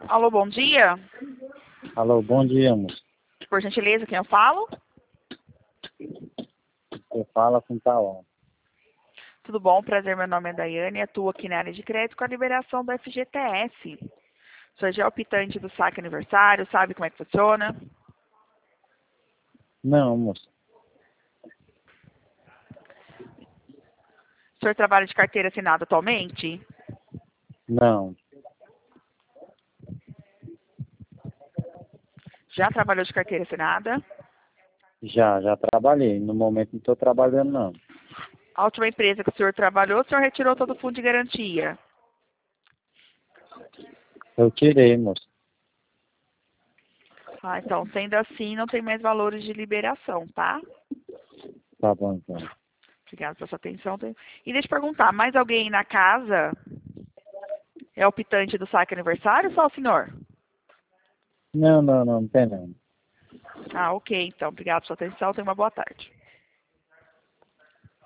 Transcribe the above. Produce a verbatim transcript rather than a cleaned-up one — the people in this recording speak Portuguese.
Alô, bom dia. Alô, bom dia, moço. Por gentileza, quem eu falo? Você fala com Tauan. Tudo bom? Prazer, meu nome é Daiane, atuo aqui na área de crédito com a liberação do F G T S. Sou já optante do saque aniversário, sabe como é que funciona? Não, moço. O senhor trabalha de carteira assinada atualmente? Não. Já trabalhou de carteira assinada? Já, já trabalhei. No momento não estou trabalhando, não. A última empresa que o senhor trabalhou, o senhor retirou todo o fundo de garantia. Eu tirei, moço. Ah, então, sendo assim, não tem mais valores de liberação, tá? Tá bom, então. Obrigada pela sua atenção. E deixa eu perguntar, mais alguém na casa é optante do saque aniversário ou só o senhor? Não, não, não, não tem não. Ah, ok, então. Obrigada pela sua atenção. Tenha uma boa tarde.